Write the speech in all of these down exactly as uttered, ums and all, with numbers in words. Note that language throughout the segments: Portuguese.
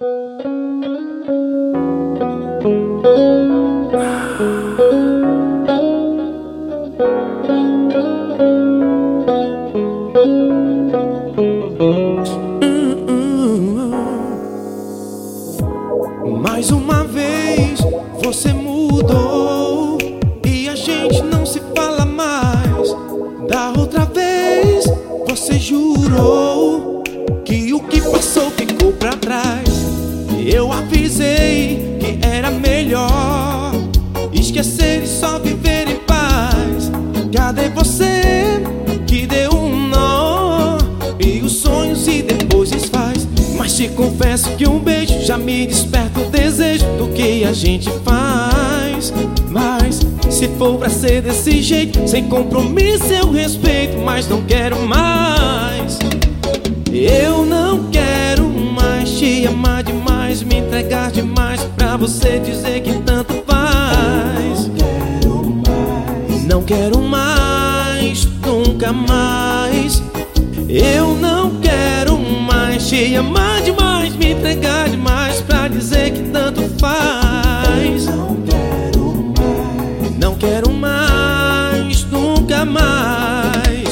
Mais uma vez você mudou e a gente não se fala mais. Da outra vez você jurou que o que passou ficou pra trás. Eu avisei que era melhor esquecer e só viver em paz. Cadê você que deu um nó e os sonhos e depois desfaz? Mas te confesso que um beijo já me desperta o desejo do que a gente faz. Mas se for pra ser desse jeito, sem compromisso eu respeito, mas não quero mais. Eu não quero mais te amar demais, me entregar demais pra você dizer que tanto faz. Não quero mais, nunca mais. Eu não quero mais te amar demais, me entregar demais pra dizer que tanto faz. Não quero mais, não quero mais, nunca mais.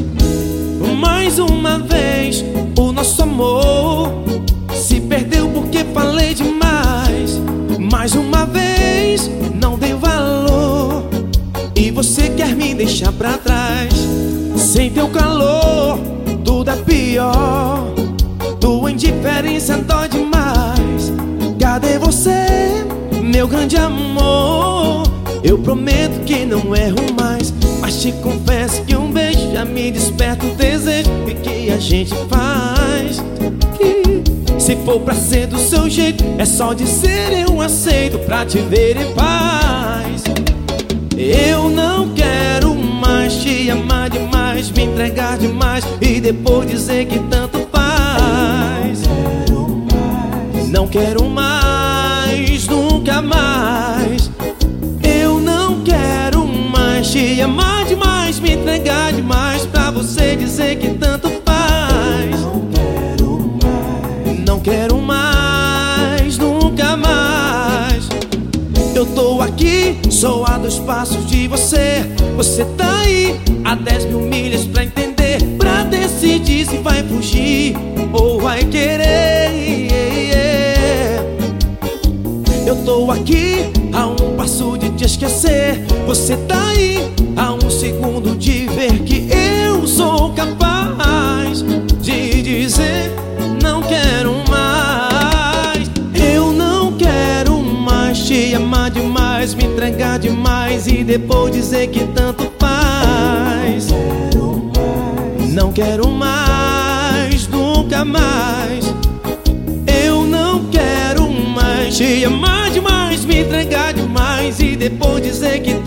Mais uma vez o nosso amor se perdeu porque falei demais. Mais uma vez não dei valor e você quer me deixar pra trás. Sem teu calor tudo é pior, tua indiferença dói demais. Cadê você, meu grande amor? Eu prometo que não erro mais, mas te confesso que um beijo já me desperta o desejo do que a gente faz. Que se for pra ser do seu jeito, é só dizer eu aceito pra te ver em paz. Eu não quero mais te amar demais, me entregar demais e depois dizer que tanto faz. Não quero mais, nunca mais. Eu não quero mais te amar demais, me entregar demais pra você dizer que tanto faz. Não quero mais, nunca mais. Eu tô aqui, sou a dois passos de você. Você tá aí a dez mil milhas pra entender, pra decidir se vai fugir ou vai querer. Eu tô aqui a um passo de te esquecer. Você tá aí a um segundo de ver que eu sou capaz de dizer não quero mais. Eu não quero mais te amar demais, me entregar demais e depois dizer que tanto faz. Não quero mais, nunca mais. Eu não quero mais te amar demais, me entregar demais e depois dizer que